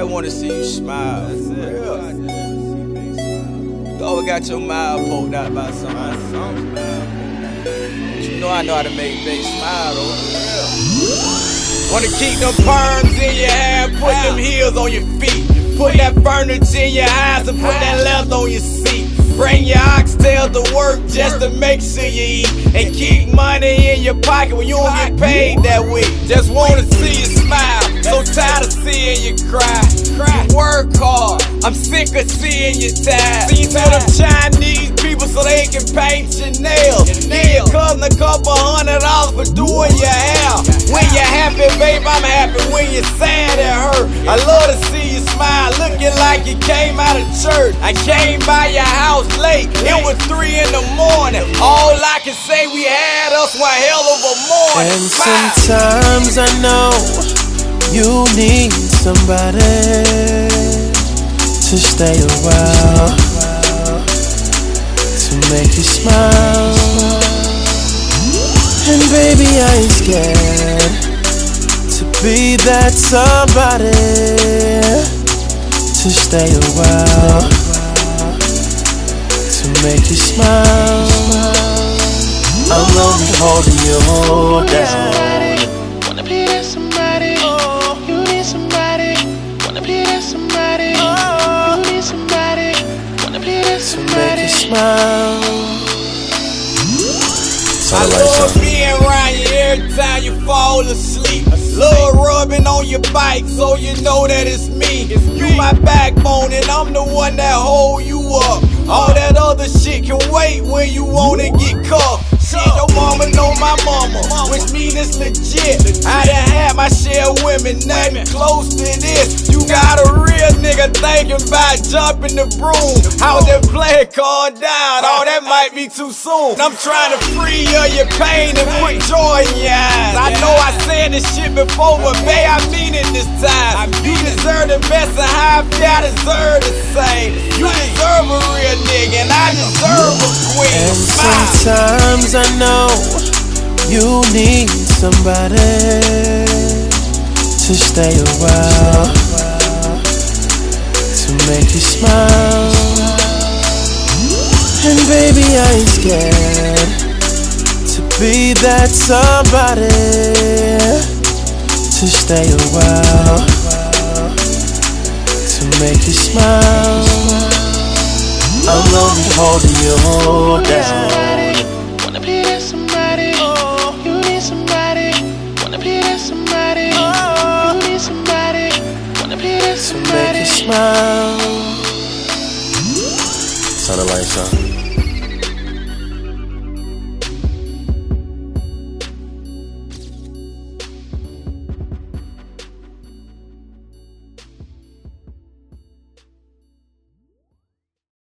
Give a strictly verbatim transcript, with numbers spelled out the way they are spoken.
just wanna see you smile. That's it. Yeah. You always got your mouth poked out by somebody. But you know I know how to make baby smile though. Yeah. Wanna keep them perms in your hair, put them heels on your feet. Put that furniture in your eyes and put that leather on your seat. Bring your oxtail to work just to make sure you eat. And keep money in your pocket when you don't get paid that week. Just wanna see you smile, so tired of seeing you cry. You work hard, I'm sick of seeing you tired. See to them Chinese people so they can paint your nails. Give your cousin a couple hundred dollars for doing your hair. When you're happy, babe, I'm happy. When you're sad, it hurt. I love to see you smile, looking like you came out of church. I came by your house late, it was three in the morning. All I can say, we had us one hell of a morning. And sometimes I know you need somebody to stay a while, to make you smile. And baby, I ain't scared to be that somebody to stay a while, to make you smile. I'm gonna be holding you, that's all. Wanna be that somebody, you need somebody. Wanna be that somebody, you need somebody. Wanna be that to make you somebody. smile. I love being around you every time you fall asleep. Love rubbing on your bike so you know that it's me. You my backbone and I'm the one that hold you up. All that other shit can wait when you wanna get caught. Shit, your mama know my mama, which mean it's legit. I done had my share of women, nothing close to this. You got a real nigga thinking about jumping the broom. How that play calm down, oh that might be too soon. I'm trying to free you of your pain and put joy in your eyes. I know I said this shit before, but babe, I mean it this time. You deserve the best of how I feel, I deserve the same. You deserve a real nigga and I deserve a queen. And sometimes I know you need somebody to stay a while, to make you smile. And baby, I ain't scared to be that somebody to stay a while, to make you smile. I'm gonna be holding you, that's all. Wanna be that somebody, you need somebody. Wanna be that somebody, you need somebody. Wanna be that to make somebody. you smile. Turn the lights on.